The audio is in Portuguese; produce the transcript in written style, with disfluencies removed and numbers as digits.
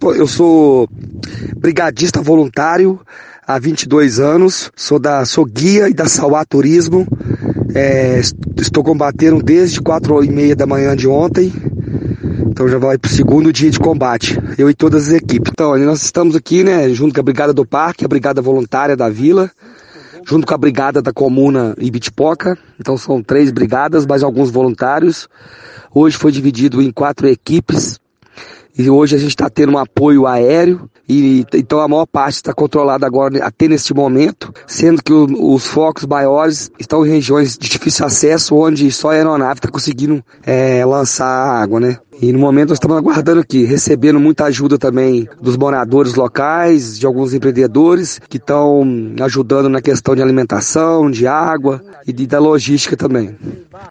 Eu sou brigadista voluntário há 22 anos, sou guia e da Sauá Turismo. Estou combatendo desde 4h30 da manhã de ontem, então já vai para o segundo dia de combate, eu e todas as equipes. Então, nós estamos aqui, junto com a Brigada do Parque, a Brigada Voluntária da Vila, junto com a Brigada da Comuna Ibitipoca. Então são 3 brigadas, mais alguns voluntários. Hoje foi dividido em 4 equipes. E hoje a gente está tendo um apoio aéreo, então a maior parte está controlada agora até neste momento, sendo que os focos maiores estão em regiões de difícil acesso, onde só a aeronave está conseguindo lançar água, E no momento nós estamos aguardando aqui, recebendo muita ajuda também dos moradores locais, de alguns empreendedores que estão ajudando na questão de alimentação, de água e da logística também.